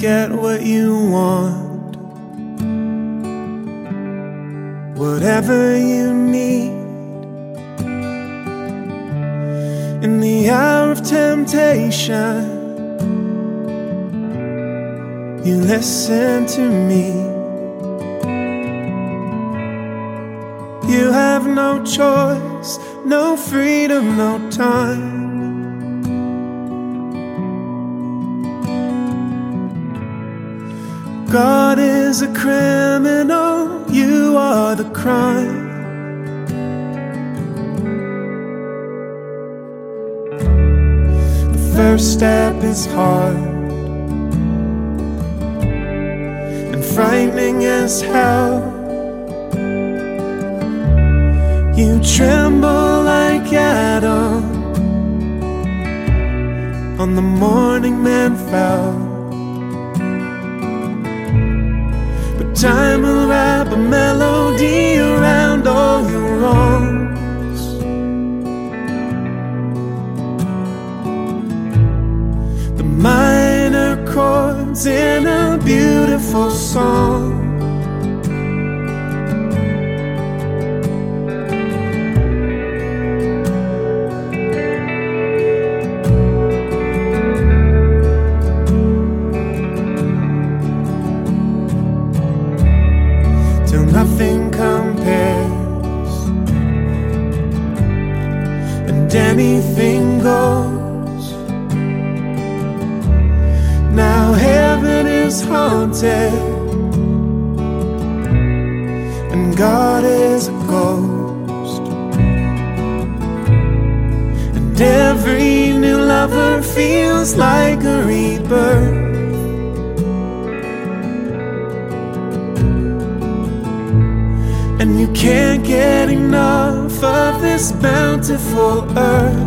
get what you want, whatever you need. In the hour of temptation, you listen to me. You have no choice, no freedom, no time. God is a criminal, you are the crime. The first step is hard and frightening as hell. You tremble like Adam on the morning man fell. Time will wrap a melody around all your wrongs. The minor chords in a beautiful song. Nothing compares, and anything goes. Now heaven is haunted, and God is a ghost. And every new lover feels like a rebirth. And you can't get enough of this bountiful earth.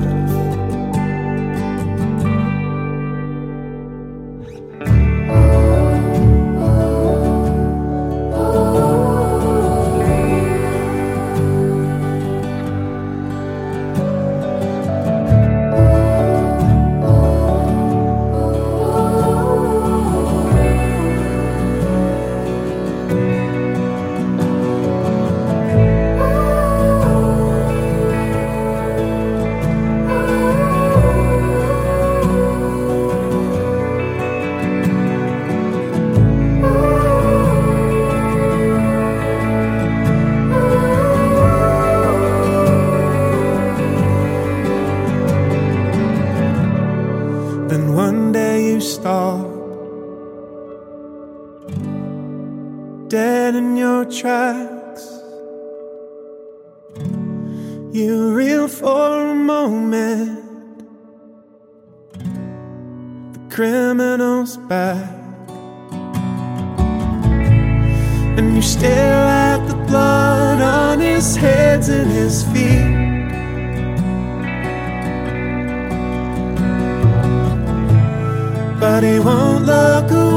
Then one day you stop, dead in your tracks. You reel for a moment, the criminal's back. And you stare at the blood on his hands and his feet. But he won't look away.